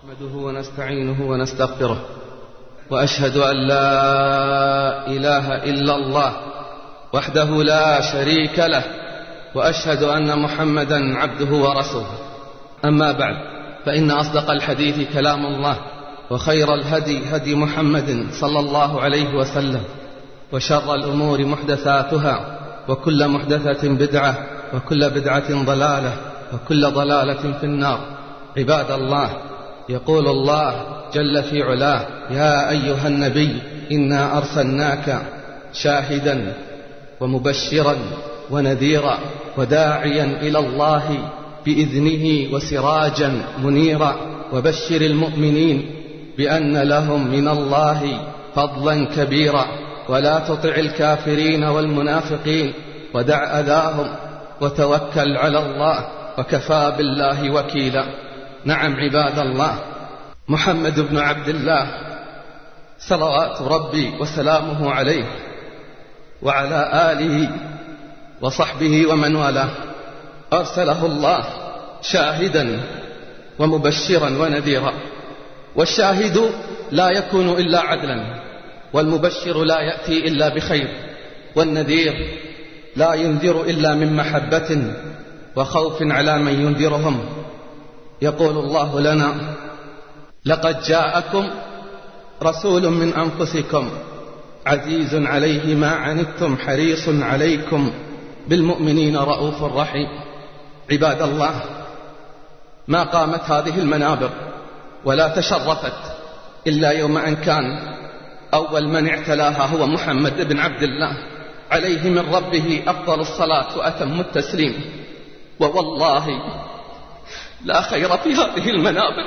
نحمده ونستعينه ونستغفره، وأشهد أن لا إله إلا الله وحده لا شريك له، وأشهد أن محمدا عبده ورسوله. أما بعد، فإن أصدق الحديث كلام الله، وخير الهدي هدي محمد صلى الله عليه وسلم، وشر الأمور محدثاتها، وكل محدثة بدعة، وكل بدعة ضلالة، وكل ضلالة في النار. عباد الله، يقول الله جل في علاه: يا أيها النبي إنا أرسلناك شاهدا ومبشرا ونذيرا وداعيا إلى الله بإذنه وسراجا منيرا، وبشر المؤمنين بأن لهم من الله فضلا كبيرا، ولا تطع الكافرين والمنافقين ودع أذاهم وتوكل على الله وكفى بالله وكيلا. نعم عباد الله، محمد بن عبد الله صلوات ربي وسلامه عليه وعلى آله وصحبه ومن والاه، أرسله الله شاهدا ومبشرا ونذيرا. والشاهد لا يكون إلا عدلا، والمبشر لا يأتي إلا بخير، والنذير لا ينذر إلا من محبة وخوف على من ينذرهم. يقول الله لنا: لقد جاءكم رسول من أنفسكم عزيز عليه ما عنتم حريص عليكم بالمؤمنين رؤوف رحيم. عباد الله، ما قامت هذه المنابر ولا تشرفت إلا يوم أن كان أول من اعتلاها هو محمد بن عبد الله عليه من ربه أفضل الصلاة وأتم التسليم. ووالله لا خير في هذه المنابر،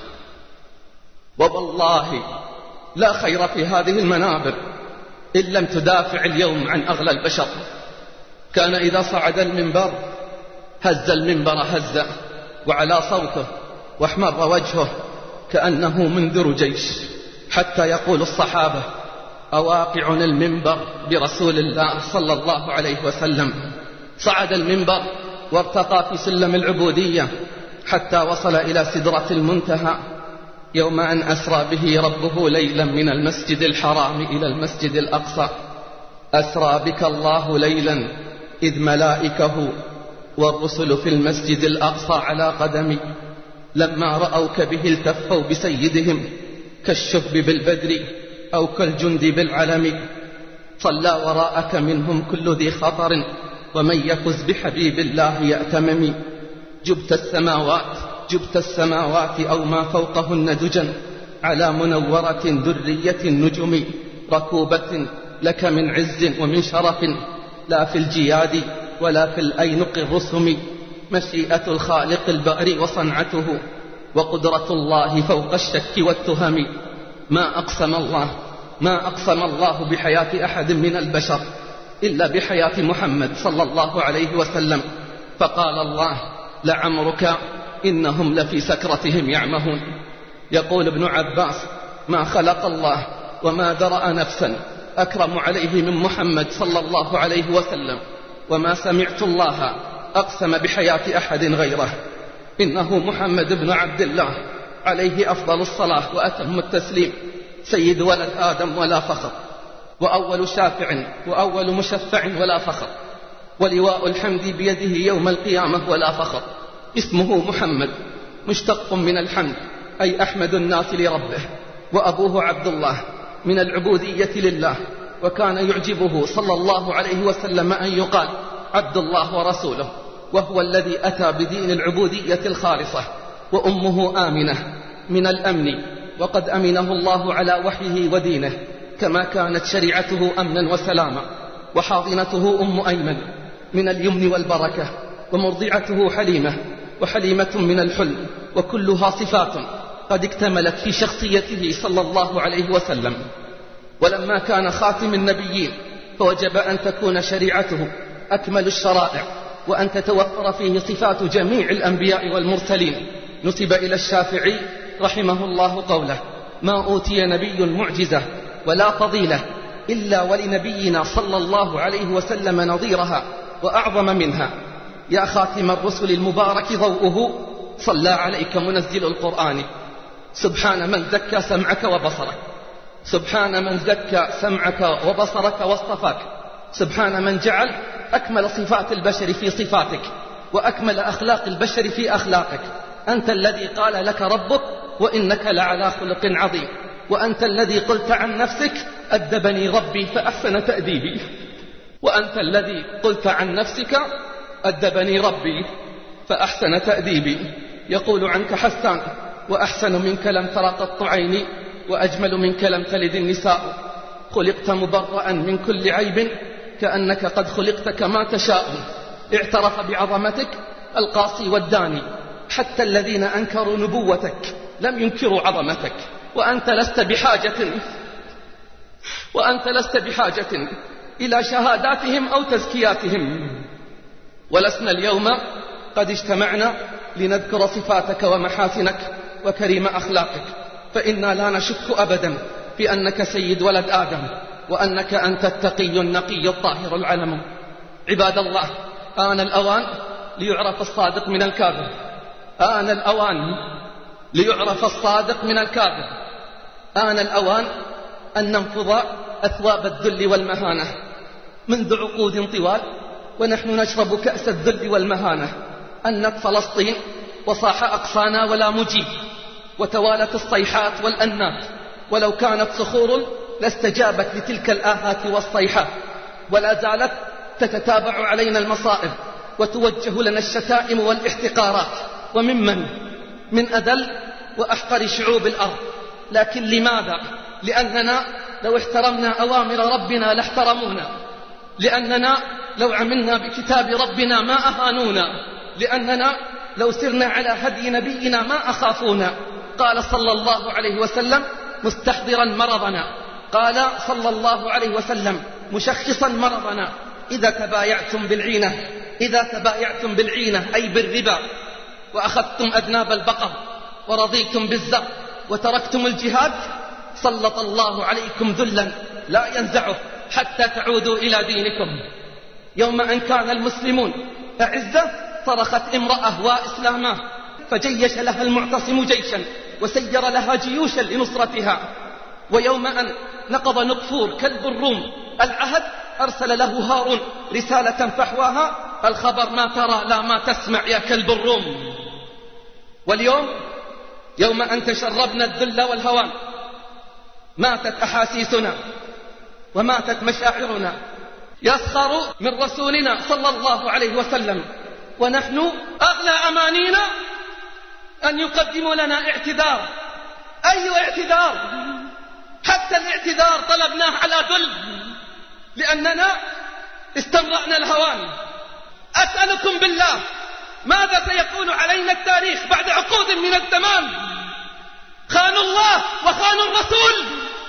ووالله لا خير في هذه المنابر إن لم تدافع اليوم عن أغلى البشر. كان إذا صعد المنبر هز المنبر هزة وعلى صوته واحمر وجهه كأنه منذر جيش، حتى يقول الصحابة: أواقع المنبر برسول الله صلى الله عليه وسلم. صعد المنبر وارتقى في سلم العبودية حتى وصل إلى سدرة المنتهى يوم أن أسرى به ربه ليلا من المسجد الحرام إلى المسجد الأقصى. أسرى بك الله ليلا إذ ملائكه والرسل في المسجد الأقصى على قدمي، لما رأوك به التفوا بسيدهم كالشهب بالبدر أو كالجند بالعلم. صلى وراءك منهم كل ذي خطر، ومن يفز بحبيب الله يأتمم. جبت السماوات أو ما فوقهن دجا على منورة درية النجم، ركوبة لك من عز ومن شرف، لا في الجياد ولا في الأينق الرسم. مشيئة الخالق الباري وصنعته، وقدرة الله فوق الشك والتهم. ما أقسم الله بحياة أحد من البشر إلا بحياة محمد صلى الله عليه وسلم، فقال الله: لعمرك إنهم لفي سكرتهم يعمهون. يقول ابن عباس: ما خلق الله وما درأ نفسا أكرم عليه من محمد صلى الله عليه وسلم، وما سمعت الله أقسم بحياة أحد غيره. إنه محمد بن عبد الله عليه أفضل الصلاة وأتم التسليم، سيد ولد آدم ولا فخر، وأول شافع وأول مشفع ولا فخر، ولواء الحمد بيده يوم القيامة ولا فخر. اسمه محمد مشتق من الحمد، أي أحمد الناس لربه، وأبوه عبد الله من العبودية لله. وكان يعجبه صلى الله عليه وسلم أن يقال عبد الله ورسوله، وهو الذي أتى بدين العبودية الخالصة. وأمه آمنة من الأمن، وقد أمنه الله على وحيه ودينه، كما كانت شريعته أمنا وسلاما. وحاضنته أم أيمن من اليمن والبركة، ومرضعته حليمة، وحليمة من الحلم، وكلها صفات قد اكتملت في شخصيته صلى الله عليه وسلم. ولما كان خاتم النبيين فوجب أن تكون شريعته أكمل الشرائع، وأن تتوفر فيه صفات جميع الأنبياء والمرسلين. نسب إلى الشافعي رحمه الله قوله: ما أوتي نبي معجزة ولا فضيلة إلا ولنبينا صلى الله عليه وسلم نظيرها وأعظم منها. يا خاتم الرسل المبارك ضوءه، صلى عليك منزل القرآن. سبحان من زكى سمعك وبصرك، سبحان من زكى سمعك وبصرك واصطفاك، سبحان من جعل أكمل صفات البشر في صفاتك وأكمل أخلاق البشر في أخلاقك. أنت الذي قال لك ربك وإنك لعلى خلق عظيم، وأنت الذي قلت عن نفسك أدبني ربي فأحسن تأديبي، وأنت الذي قلت عن نفسك أدبني ربي فأحسن تأديبي. يقول عنك حسان: وأحسن منك لم تر قط عيني، وأجمل منك لم تلد النساء، خلقت مبرأ من كل عيب، كأنك قد خلقت كما تشاء. اعترف بعظمتك القاصي والداني، حتى الذين أنكروا نبوتك لم ينكروا عظمتك، وأنت لست بحاجة إلى شهاداتهم أو تزكياتهم. ولسنا اليوم قد اجتمعنا لنذكر صفاتك ومحاسنك وكريم أخلاقك، فإنا لا نشك أبدا بأنك سيد ولد آدم، وأنك أنت التقي النقي الطاهر العلم. عباد الله، آن الأوان ليعرف الصادق من الكاذب، آن الأوان ليعرف الصادق من الكاذب، آن الأوان أن ننفض أثواب الذل والمهانة. منذ عقود طوال ونحن نشرب كأس الذل والمهانة. أنت فلسطين وصاح أقصانا ولا مجيب، وتوالت الصيحات والأنات، ولو كانت صخور لاستجابت لتلك الآهات والصيحات، ولا زالت تتتابع علينا المصائب وتوجه لنا الشتائم والاحتقارات، من أذل وأحقر شعوب الأرض. لكن لماذا؟ لأننا لو احترمنا أوامر ربنا لاحترمونا، لأننا لو عملنا بكتاب ربنا ما أهانونا، لأننا لو سرنا على هدي نبينا ما أخافونا. قال صلى الله عليه وسلم مستحضرا مرضنا، قال صلى الله عليه وسلم مشخصا مرضنا: إذا تبايعتم بالعينة أي بالربا، وأخذتم أذناب البقر، ورضيتم بالزر، وتركتم الجهاد، سلط الله عليكم ذلا لا ينزعه حتى تعودوا إلى دينكم. يوم أن كان المسلمون أعزة صرخت امرأة وإسلاما، فجيش لها المعتصم جيشا وسير لها جيوشا لنصرتها. ويوم أن نقض نقفور كلب الروم العهد، أرسل له هارون رسالة فحواها: الخبر ما ترى لا ما تسمع يا كلب الروم. واليوم يوم أن تشربنا الذل والهوان، ماتت أحاسيسنا وماتت مشاعرنا. يسخر من رسولنا صلى الله عليه وسلم، ونحن أغلى أمانينا أن يقدموا لنا اعتذار. أي اعتذار؟ حتى الاعتذار طلبناه على ذل، لأننا استمرأنا الهوان. أسألكم بالله، ماذا سيكون علينا التاريخ بعد عقود من الزمان؟ خانوا الله وخانوا الرسول.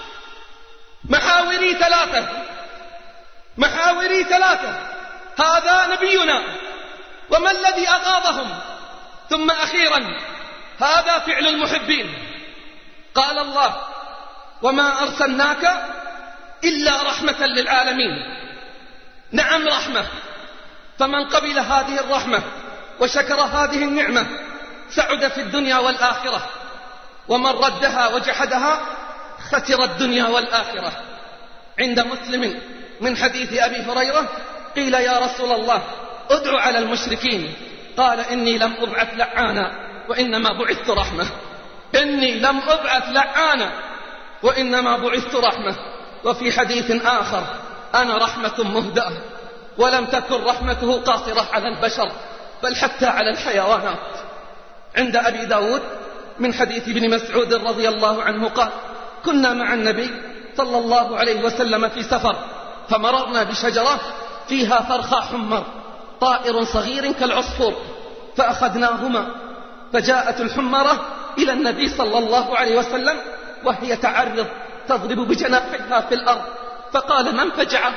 محاوري ثلاثة، هذا نبينا، وما الذي أغاضهم؟ ثم أخيرا، هذا فعل المحبين. قال الله: وما أرسلناك إلا رحمة للعالمين. نعم رحمة، فمن قبل هذه الرحمة وشكر هذه النعمة سعد في الدنيا والآخرة، ومن ردها وجحدها خسر الدنيا والآخرة. عند مسلم من حديث أبي هريرة قيل: يا رسول الله ادعو على المشركين. قال: إني لم أبعث لعانا وإنما بعثت رحمة. إني لم أبعث لعانا وإنما بعثت رحمة. وفي حديث آخر: أنا رحمة مهدأة. ولم تكن رحمته قاصرة على البشر بل حتى على الحيوانات. عند أبي داود من حديث ابن مسعود رضي الله عنه قال: كنا مع النبي صلى الله عليه وسلم في سفر، فمررنا بشجرة فيها فرخا حمر طائر صغير كالعصفور، فأخذناهما، فجاءت الحمرة إلى النبي صلى الله عليه وسلم وهي تعرض تضرب بجناحها في الأرض، فقال: من فجع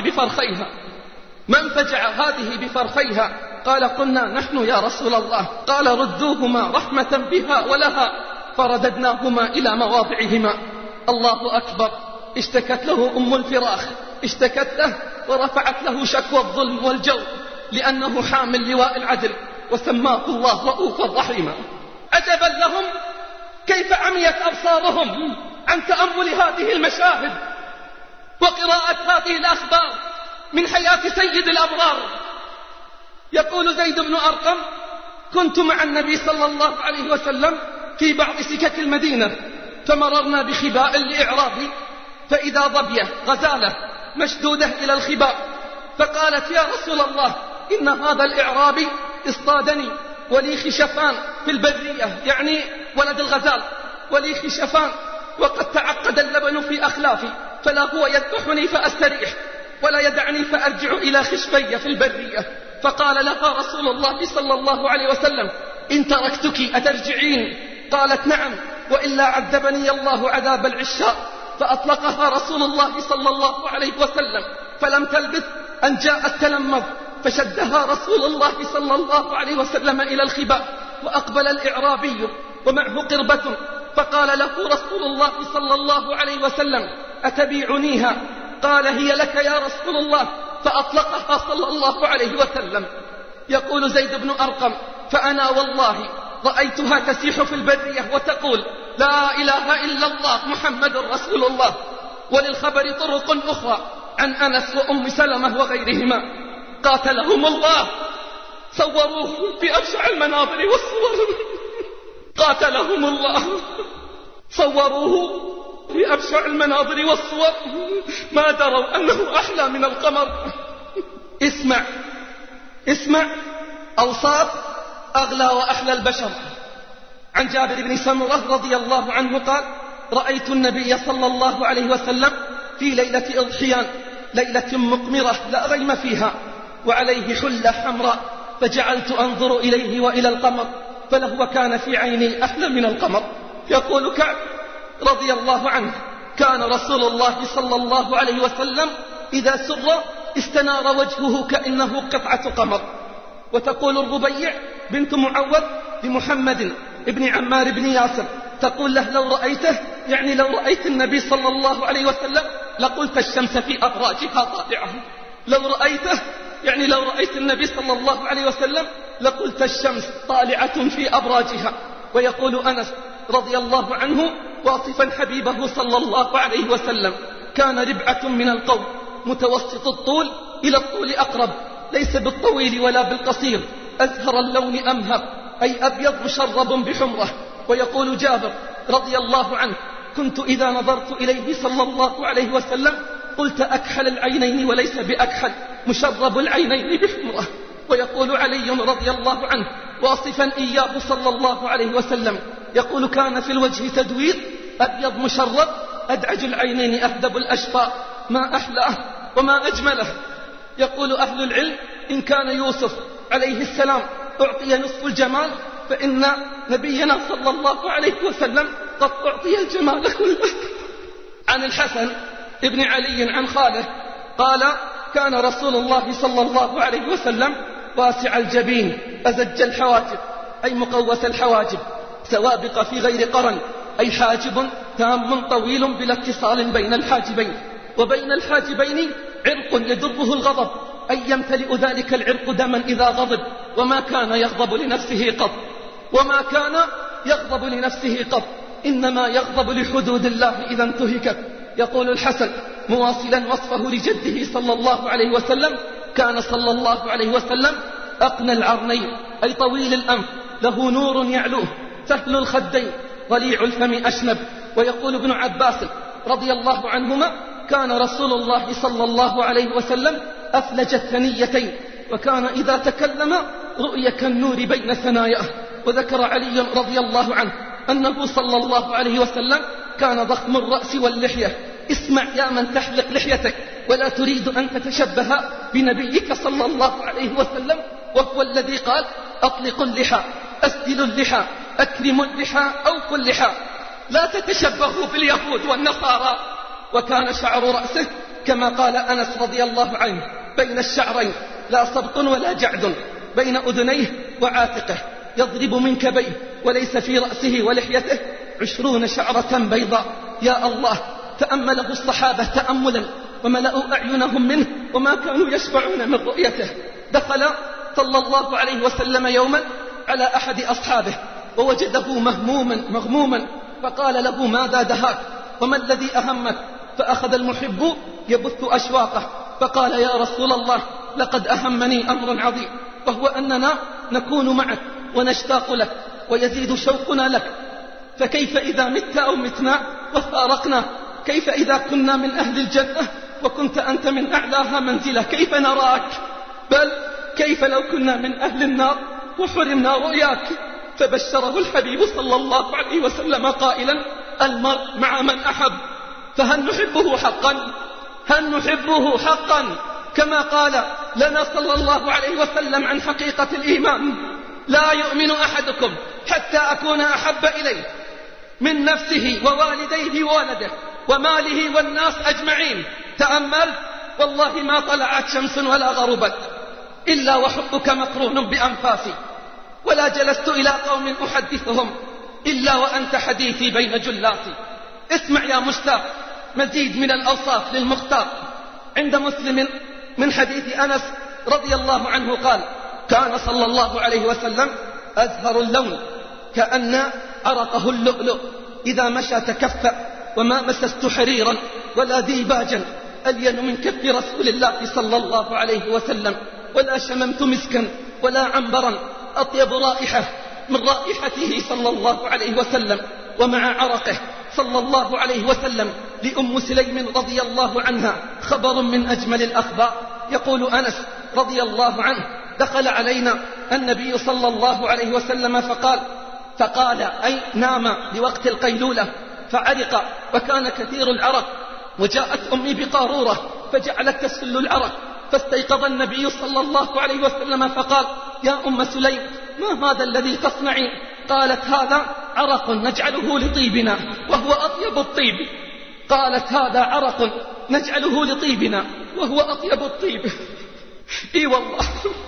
هذه بفرخيها؟ قال: قلنا نحن يا رسول الله. قال: ردوهما رحمة بها ولها، فرددناهما إلى مواضعهما. الله أكبر. اشتكت له أم الفراخ، اشتكت له ورفعت له شكوى الظلم والجور، لأنه حامل لواء العدل، وسماه الله رؤوفا رحيما. عجبا لهم كيف عميت أبصارهم عن تأمل هذه المشاهد وقراءة هذه الأخبار من حياة سيد الأبرار. يقول زيد بن أرقم: كنت مع النبي صلى الله عليه وسلم في بعض سكك المدينة، فمررنا بخباء لإعرابي، فإذا ظبية غزالة مشدودة إلى الخباء، فقالت: يا رسول الله، إن هذا الإعرابي اصطادني ولي خشفان في البرية، يعني ولد الغزال، ولي خشفان، وقد تعقد اللبن في أخلافي، فلا هو يذبحني فأستريح ولا يدعني فأرجع إلى خشفي في البرية. فقال لها رسول الله صلى الله عليه وسلم: إن تركتك أترجعين؟ قالت: نعم، وإلا عذبني الله عذاب العشاء. فأطلقها رسول الله صلى الله عليه وسلم، فلم تلبث أن جاء التلمذ، فشدها رسول الله صلى الله عليه وسلم إلى الخباء، وأقبل الإعرابي ومعه قربة، فقال له رسول الله صلى الله عليه وسلم: أتبيعنيها؟ قال: هي لك يا رسول الله. فأطلقها صلى الله عليه وسلم. يقول زيد بن أرقم: فأنا والله رأيتها تسيح في البرية وتقول: لا إله إلا الله محمد رسول الله. وللخبر طرق أخرى عن أنس وأم سلمة وغيرهما، قاتلهم الله، صوروه في أبشع المناظر والصور، قاتلهم الله، صوروه في أبشع المناظر والصور، ما دروا أنه أحلى من القمر. اسمع أوصاف أغلى وأحلى البشر. عن جابر بن سمرة رضي الله عنه قال: رأيت النبي صلى الله عليه وسلم في ليلة إضحيان، ليلة مقمرة لا غيم فيها، وعليه حلة حمراء، فجعلت أنظر إليه وإلى القمر، فلهو كان في عيني أحلى من القمر. يقول كعب رضي الله عنه: كان رسول الله صلى الله عليه وسلم إذا سر استنار وجهه كأنه قطعة قمر. وتقول الربيع بنت معوذ لمحمد ابن عمار بن ياسر، تقول له: لو رأيته، يعني لو رأيت النبي صلى الله عليه وسلم، لقلت الشمس في أبراجها طالعة. لو رأيته، يعني لو رأيت النبي صلى الله عليه وسلم، لقلت الشمس طالعة في أبراجها. ويقول أنس رضي الله عنه واصفا حبيبه صلى الله عليه وسلم: كان ربعة من القوم متوسط الطول إلى الطول أقرب، ليس بالطويل ولا بالقصير، أزهر اللون أمهر، أي أبيض مشرب بحمرة. ويقول جابر رضي الله عنه: كنت إذا نظرت إليه صلى الله عليه وسلم قلت أكحل العينين وليس بأكحل، مشرب العينين بحمرة. ويقول علي رضي الله عنه واصفا إياه صلى الله عليه وسلم، يقول: كان في الوجه تدوير، أبيض مشرب، أدعج العينين، أهدب الأشفاء، ما أحلاه وما أجمله. يقول أهل العلم: إن كان يوسف عليه السلام أعطي نصف الجمال، فإن نبينا صلى الله عليه وسلم قد أعطي الجمال كله. عن الحسن ابن علي عن خاله قال: كان رسول الله صلى الله عليه وسلم واسع الجبين، أزج الحواجب، أي مقوس الحواجب، سوابق في غير قرن، أي حاجب تام طويل بلا اتصال بين الحاجبين، وبين الحاجبين عرق يدره الغضب، أي يمتلئ ذلك العرق دما إذا غضب، وما كان يغضب لنفسه قط، وما كان يغضب لنفسه قط، إنما يغضب لحدود الله إذا انتهكت. يقول الحسن مواصلا وصفه لجده صلى الله عليه وسلم: كان صلى الله عليه وسلم أقنى العرنين، أي طويل الأنف، له نور يعلوه، سهل الخدين، ضليع الفم أشنب. ويقول ابن عباس رضي الله عنهما: كان رسول الله صلى الله عليه وسلم أفلج الثنيتين، وكان إذا تكلم رؤي كالنور بين ثناياه. وذكر علي رضي الله عنه أنه صلى الله عليه وسلم كان ضخم الرأس واللحية. اسمع يا من تحلق لحيتك ولا تريد أن تتشبه بنبيك صلى الله عليه وسلم، وهو الذي قال: أطلقوا اللحى، أسدلوا اللحى، أكرموا اللحى، أوفوا اللحى، لا تتشبهوا باليهود والنصارى. وكان شعر رأسه كما قال أنس رضي الله عنه: بين الشعرين لا سبط ولا جعد، بين أذنيه وعاتقه، يضرب من كبيه، وليس في رأسه ولحيته 20 شعرة بيضاء. يا الله، تأمله الصحابة تأملا وملأوا أعينهم منه وما كانوا يشبعون من رؤيته. دخل صلى الله عليه وسلم يوما على أحد أصحابه ووجده مغموما فقال له: ماذا دهاك وما الذي أهمك؟ فأخذ المحب يبث أشواقه فقال: يا رسول الله، لقد أهمني أمر عظيم، وهو أننا نكون معك ونشتاق لك ويزيد شوقنا لك، فكيف إذا مت أو متنا وفارقنا؟ كيف إذا كنا من أهل الجنة وكنت أنت من أعلاها منزلة؟ كيف نراك؟ بل كيف لو كنا من أهل النار وحرمنا رؤياك؟ فبشره الحبيب صلى الله عليه وسلم قائلا: المرء مع من أحب. فهل نحبه حقا؟ هل نحبه حقا كما قال لنا صلى الله عليه وسلم عن حقيقة الإيمان؟ لا يؤمن أحدكم حتى أكون أحب إليه من نفسه ووالديه وولده وماله والناس أجمعين. تأمل، والله ما طلعت شمس ولا غربت إلا وحبك مقرون بأنفاسي، ولا جلست إلى قوم أحدثهم إلا وأنت حديثي بين جلاتي. اسمع يا مشتاق مزيد من الأوصاف للمختار. عند مسلم من حديث أنس رضي الله عنه قال: كان صلى الله عليه وسلم أزهر اللون كأن عرقه اللؤلؤ، إذا مشى تكفأ، وما مسست حريرا ولا ديباجا ألين من كف رسول الله صلى الله عليه وسلم، ولا شممت مسكا ولا عنبرا أطيب رائحة من رائحته صلى الله عليه وسلم. ومع عرقه صلى الله عليه وسلم لأم سليم رضي الله عنها خبر من أجمل الأخبار. يقول أنس رضي الله عنه: دخل علينا النبي صلى الله عليه وسلم فقال أي نام لوقت القيلولة فعرق وكان كثير العرق، وجاءت أمي بقارورة فجعلت تسل العرق، فاستيقظ النبي صلى الله عليه وسلم فقال: يا أم سليم، ما هذا الذي تصنعين؟ قالت: هذا عرق نجعله لطيبنا وهو أطيب الطيب. قالت: هذا عرق نجعله لطيبنا وهو أطيب الطيب. إي والله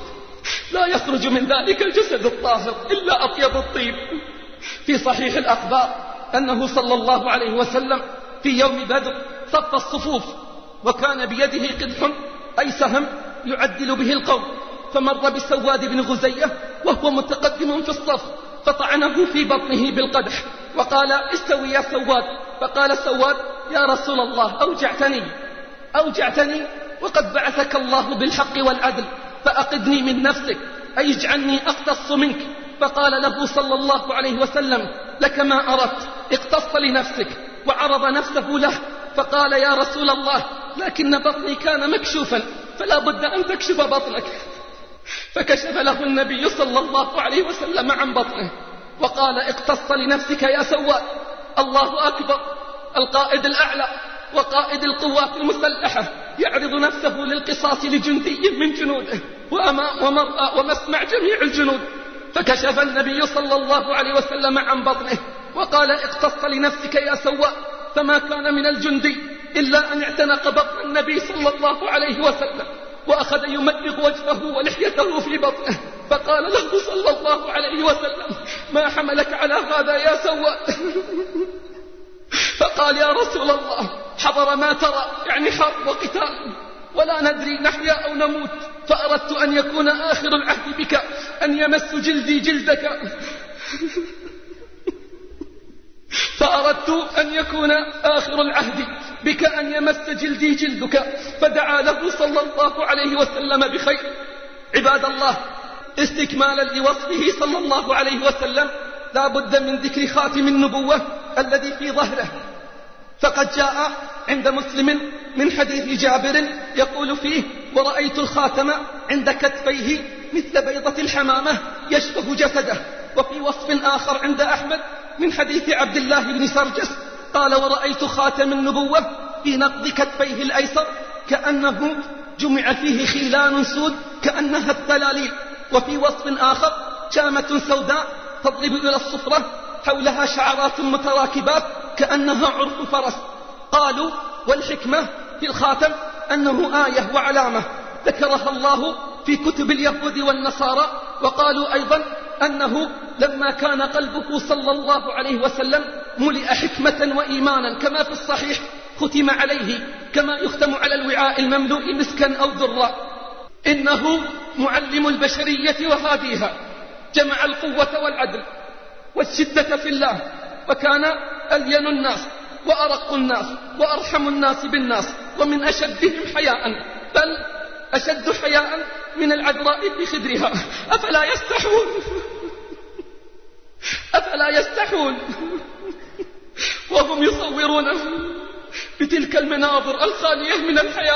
لا يخرج من ذلك الجسد الطاهر إلا أطيب الطيب. في صحيح الأخبار أنه صلى الله عليه وسلم في يوم بدر صف الصفوف، وكان بيده قدح أي سهم يعدل به القوم، فمر بسواد بن غزية وهو متقدم في الصف فطعنه في بطنه بالقدح وقال: استوي يا سواد. فقال سواد: يا رسول الله، أوجعتني وقد بعثك الله بالحق والعدل، فأقدني من نفسك، أي اجعلني أقتص منك. فقال له صلى الله عليه وسلم: لك ما أردت، اقتص لنفسك. وعرض نفسه له فقال: يا رسول الله، لكن بطني كان مكشوفا فلا بد أن تكشف بطنك. فكشف له النبي صلى الله عليه وسلم عن بطنه وقال: اقتص لنفسك يا سواد. الله أكبر، القائد الأعلى وقائد القوات المسلحة يعرض نفسه للقصاص لجندي من جنوده ومرأى ومسمع جميع الجنود. فكشف النبي صلى الله عليه وسلم عن بطنه وقال: اقتص لنفسك يا سواد. فما كان من الجندي إلا أن اعتنق بطن النبي صلى الله عليه وسلم وأخذ يمدغ وجهه ولحيته في بطنه، فقال له صلى الله عليه وسلم: ما حملك على هذا يا سواد؟ فقال: يا رسول الله، حضر ما ترى، يعني حرب وقتال، ولا ندري نحيا أو نموت، فأردت أن يكون آخر العهد بك أن يمس جلدي جلدك فدعا له صلى الله عليه وسلم بخير. عباد الله، استكمالا لوصفه صلى الله عليه وسلم لا بد من ذكر خاتم النبوة الذي في ظهره، فقد جاء عند مسلم من حديث جابر يقول فيه: ورأيت الخاتم عند كتفيه مثل بيضة الحمامة يشبه جسده. وفي وصف آخر عند أحمد من حديث عبد الله بن سرجس قال: ورأيت خاتم النبوة في نقض كتفيه الأيسر كأنه جمع فيه خيلان سود كأنها التلاليل. وفي وصف آخر: شامة سوداء تضرب إلى الصفرة حولها شعرات متراكبات كأنها عرف فرس. قالوا: والحكمة في الخاتم أنه آية وعلامة ذكرها الله في كتب اليهود والنصارى. وقالوا أيضا أنه لما كان قلبه صلى الله عليه وسلم ملئ حكمة وإيمانا كما في الصحيح ختم عليه كما يختم على الوعاء المملوء مسكا أو درا. إنه معلم البشرية وهاديها، جمع القوة والعدل والشدة في الله، وكان ألين الناس وأرق الناس وأرحم الناس بالناس ومن أشدهم حياء، بل أشد حياء من العذراء في خدرها. أفلا يستحون وهم يصورونه بتلك المناظر الخالية من الحياء.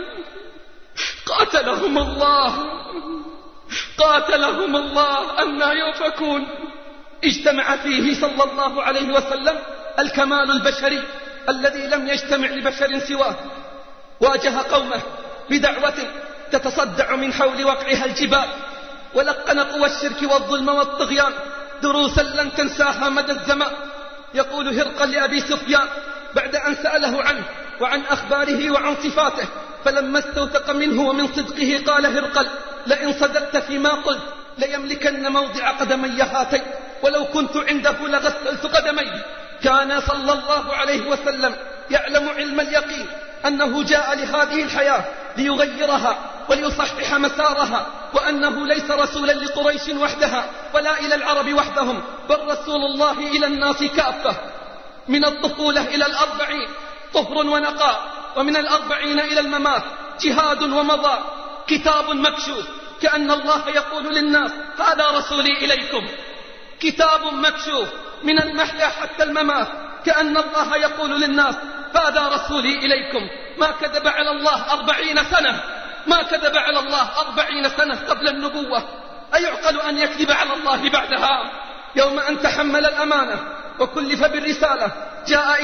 قاتلهم الله أنى يؤفكون. اجتمع فيه صلى الله عليه وسلم الكمال البشري الذي لم يجتمع لبشر سواه. واجه قومه بدعوة تتصدع من حول وقعها الجبال، ولقن قوى الشرك والظلم والطغيان دروسا لن تنساها مدى الزمان. يقول هرقل لأبي سفيان بعد أن سأله عنه وعن أخباره وعن صفاته، فلما استوثق منه ومن صدقه قال هرقل: لئن صدقت فيما قلت ليملكن موضع قدمي هاتين، ولو كنت عنده لغسلت قدمي. كان صلى الله عليه وسلم يعلم علم اليقين أنه جاء لهذه الحياة ليغيرها وليصحح مسارها، وأنه ليس رسولا لقريش وحدها ولا إلى العرب وحدهم، بل رسول الله إلى الناس كافة. من الطفولة إلى 40 طهر ونقاء، ومن 40 إلى الممات جهاد ومضى، كتاب مكشوف كأن الله يقول للناس: هذا رسولي إليكم. كتاب مكشوف من المحيا حتى الممات، كأن الله يقول للناس: هذا رسولي إليكم. ما كذب على الله 40 سنة، ما كذب على الله 40 سنة قبل النبوة. أيعقل أن يكذب على الله بعدها؟ يوم أن تحمل الأمانة وكلف بالرسالة جاء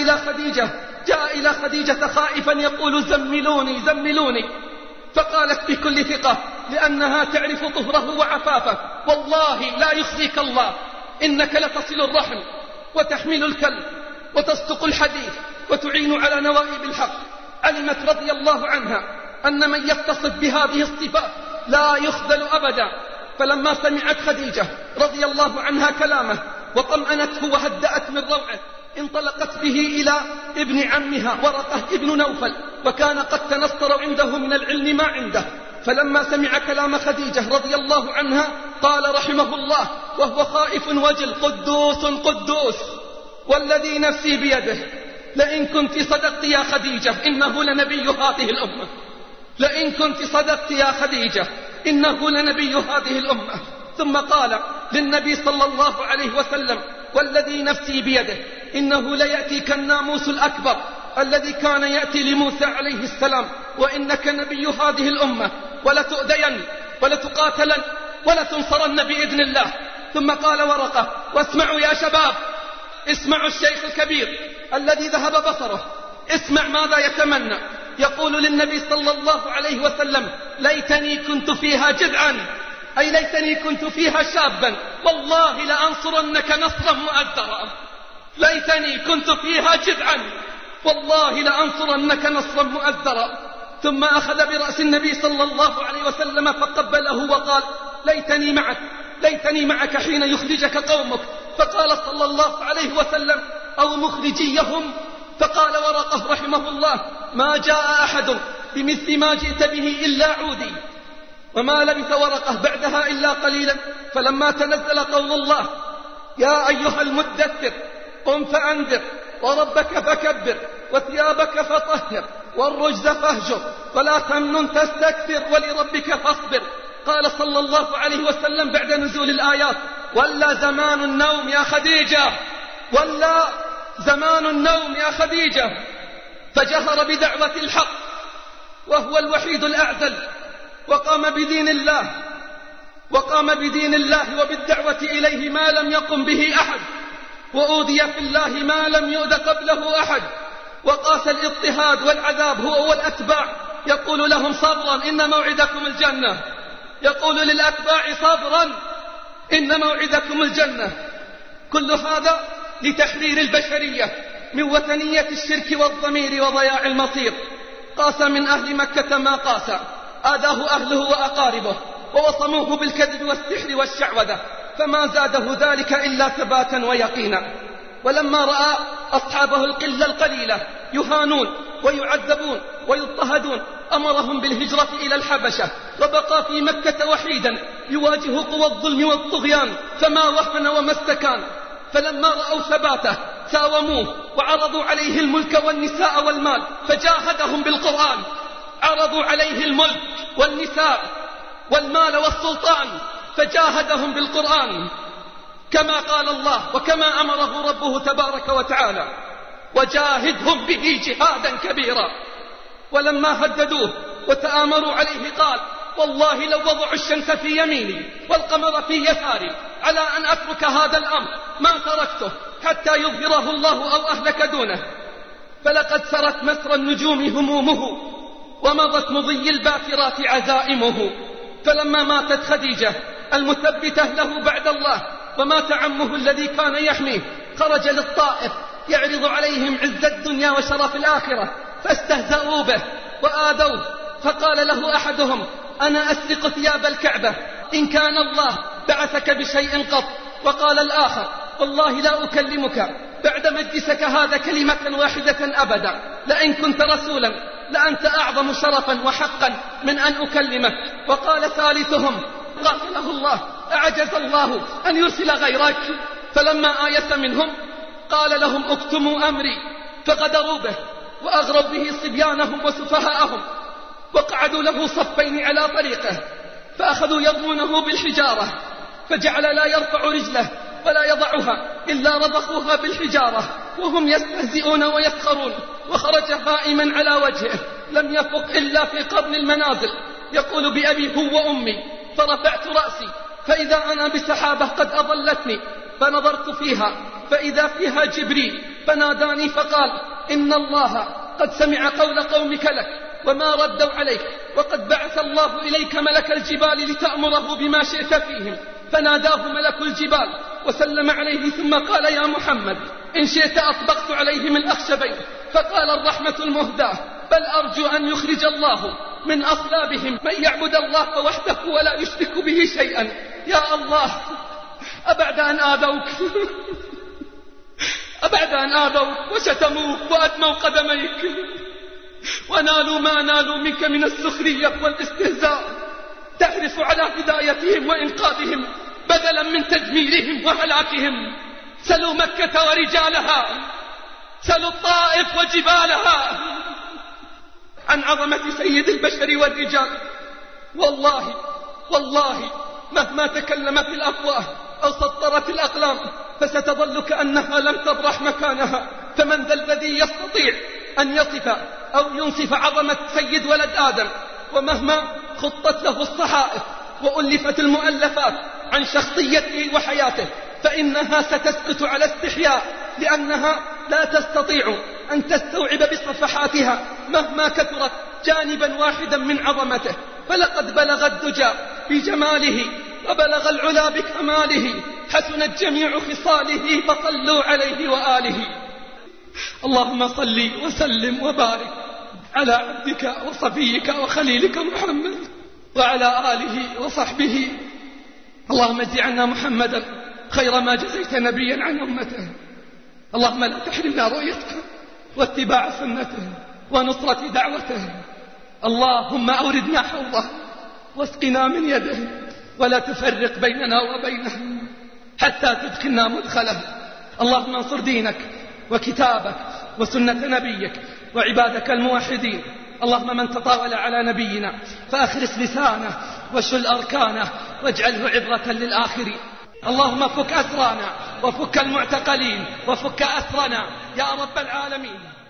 إلى خديجة خائفا يقول: زملوني زملوني. فقالت بكل ثقة لأنها تعرف طهره وعفافه: والله لا يخزيك الله، إنك لتصل الرحم وتحمل الكلب وتصدق الحديث وتعين على نوائب الحق. علمت رضي الله عنها أن من يتصف بهذه الصفات لا يخذل أبدا. فلما سمعت خديجة رضي الله عنها كلامه وطمأنته وهدأت من روعه، انطلقت به إلى ابن عمها ورقة ابن نوفل، وكان قد تنصر عنده من العلم ما عنده. فلما سمع كلام خديجة رضي الله عنها قال رحمه الله وهو خائف وجل: قدوس قدوس والذي نفسي بيده، لئن كنت صدقت يا خديجة إنه لنبي هذه الأمة. لئن كنت صدقت يا خديجة إنه لنبي هذه الأمة. ثم قال للنبي صلى الله عليه وسلم: والذي نفسي بيده إنه ليأتيك الناموس الأكبر الذي كان يأتي لموسى عليه السلام، وإنك نبي هذه الأمة، ولتؤذين ولتقاتلن ولتنصرن بإذن الله. ثم قال ورقة: واسمعوا يا شباب، اسمعوا الشيخ الكبير الذي ذهب بصره، اسمع ماذا يتمنى. يقول للنبي صلى الله عليه وسلم: ليتني كنت فيها جذعا، أي ليتني كنت فيها شابا، والله لأنصرنك نصرا مؤثرا. ليتني كنت فيها جذعا، والله لأنصرنك نصرا مؤثرا. ثم أخذ برأس النبي صلى الله عليه وسلم فقبله وقال: ليتني معك حين يخرجك قومك. فقال صلى الله عليه وسلم: أو مخرجيهم؟ فقال ورقة رحمه الله: ما جاء أحد بمثل ما جئت به إلا عودي. وما لبث ورقة بعدها إلا قليلا، فلما تنزل قول الله: يا أيها المدثر قم فأنذر وربك فكبر وثيابك فطهر والرجز فاهجر ولا تمنن تستكثر ولربك فاصبر. قال صلى الله عليه وسلم بعد نزول الآيات: ولا زمان النوم يا خديجة، ولا زمان النوم يا خديجة. فجهر بدعوة الحق وهو الوحيد الأعزل، وقام بدين الله وبالدعوة إليه ما لم يقم به أحد، وأوذي في الله ما لم يؤذ قبله أحد، وقاس الاضطهاد والعذاب هو والأتباع، يقول لهم: صبرا إن موعدكم الجنة. يقول للأتباع: صبرا إن موعدكم الجنة. كل هذا لتحرير البشرية من وثنية الشرك والضمير وضياع المصير. قاس من أهل مكة ما قاس، آذاه أهله وأقاربه، ووصموه بالكذب والسحر والشعوذة، فما زاده ذلك إلا ثباتا ويقينا. ولما رأى أصحابه القلة القليلة يهانون ويعذبون ويضطهدون أمرهم بالهجرة إلى الحبشة، وبقى في مكة وحيدا يواجه قوى الظلم والطغيان، فما وهن وما استكان. فلما رأوا ثباته ساوموه وعرضوا عليه الملك والنساء والمال فجاهدهم بالقرآن. عرضوا عليه الملك والنساء والمال والسلطان فجاهدهم بالقرآن كما قال الله وكما أمره ربه تبارك وتعالى: وجاهدهم به جهادا كبيرا. ولما هددوه وتآمروا عليه قال: والله لو وضعوا الشمس في يميني والقمر في يساري على أن أترك هذا الأمر ما تركته حتى يظهره الله أو أهلك دونه. فلقد سرت مسر النجوم همومه ومضت مضي الباكرات عزائمه. فلما ماتت خديجة المثبتة له بعد الله ومات عمه الذي كان يحميه خرج للطائف يعرض عليهم عز الدنيا وشرف الآخرة فاستهزأوا به وآذوه. فقال له أحدهم: أنا أسرق ثياب الكعبة إن كان الله بعثك بشيء قط. وقال الآخر: والله لا أكلمك بعد مجلسك هذا كلمة واحدة أبدا، لئن كنت رسولا لأنت أعظم شرفا وحقا من أن أكلمك. وقال ثالثهم: قاتله الله أعجز الله أن يرسل غيرك. فلما آيس منهم قال لهم: اكتموا أمري. فغدروا به وأغروا به صبيانهم وسفهاءهم وقعدوا له صفين على طريقه فأخذوا يرمونه بالحجارة فجعل لا يرفع رجله ولا يضعها إلا رضخوها بالحجارة وهم يستهزئون ويسخرون. وخرج هائما على وجهه لم يفق إلا في قرن المنازل يقول: بأبي هو وأمي. فرفعت رأسي فإذا أنا بسحابة قد أضلتني فنظرت فيها فإذا فيها جبريل فناداني فقال: إن الله قد سمع قول قومك لك وما ردوا عليك، وقد بعث الله إليك ملك الجبال لتأمره بما شئت فيهم. فناداه ملك الجبال وسلم عليه ثم قال: يا محمد إن شئت أطبقت عليهم الأخشبين. فقال الرحمة المهداة: بل أرجو أن يخرج الله من أصلابهم من يعبد الله وحده ولا يشرك به شيئا. يا الله، أبعد أن آذوك أبعد أن آذوك وشتموك وأدموا قدميك ونالوا ما نالوا منك من السخرية والاستهزاء، تعرف على هدايتهم وإنقاذهم بدلا من تدميرهم وهلاكهم. سلوا مكة ورجالها، سلوا الطائف وجبالها عن عظمة سيد البشر والرجال. والله والله مهما تكلمت الأفواه أو سطرت الأقلام فستظل كأنها لم تبرح مكانها. فمن ذا الذي يستطيع أن يصف أو ينصف عظمة سيد ولد آدم؟ ومهما خطت له الصحائف وألفت المؤلفات عن شخصيته وحياته فإنها ستسقط على استحياء، لأنها لا تستطيع أن تستوعب بصفحاتها مهما كثرت جانبا واحدا من عظمته. فلقد بلغ الدجى بجماله وبلغ العلا بكماله، حسنت جميع خصاله فصلوا عليه وآله. اللهم صل وسلم وبارك على عبدك وصفيك وخليلك محمد وعلى آله وصحبه. اللهم اجز عنا محمدا خير ما جزيت نبيا عن أمته. اللهم لا تحرمنا رؤيته واتباع سنته ونصرة دعوته. اللهم أوردنا حوضه واسقنا من يده ولا تفرق بيننا وبينه حتى تدخلنا مدخله. اللهم انصر دينك وكتابك وسنة نبيك وعبادك الموحدين. اللهم من تطاول على نبينا فأخرس لسانه وشل أركانه واجعله عبرة للآخرين. اللهم فك أسرانا وفك المعتقلين وفك أسرنا يا رب العالمين.